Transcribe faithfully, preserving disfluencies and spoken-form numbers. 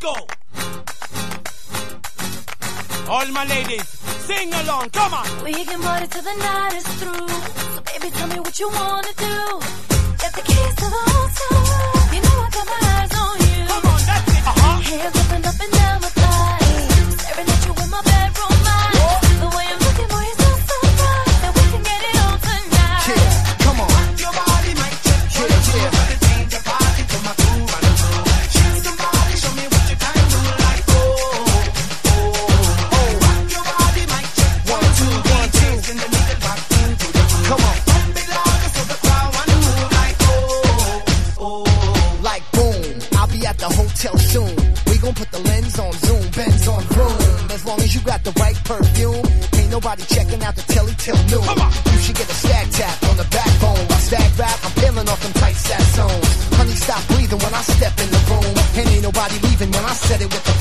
go. All my ladies, sing along, come on. We can party till the night is through. So baby, tell me what you wanna do. Get the keys to the hotel room. You know I got my eyes on you. Come on, that's it, uh-huh. Hands up and up and down my thighs. Staring at you in my bedroom lights. The way I'm looking, boy, you're so surprised that we can get it on tonight. Yeah, come on. Rock your body, mic check. Yeah, yeah. Wanna change your body to my groove, I don't know. Shake somebody, show me what you can do. Like oh, oh, oh. Rock your body, mic check. One, two, one, two. And then make it rock into the groove. Come on. Pump it louder so the crowd wanna move. Like oh, oh. Like boom, I'll be at the hotel soon. We gon' put the lens on zoom, Benz on room. As long as you got the right perfume, ain't nobody checking out the telly till noon. Come on. You should get a stag tap on the backbone. While stag rap, I'm peeling off them tight sat zones. Honey, stop breathing when I step in the room. And ain't nobody leaving when I set it with the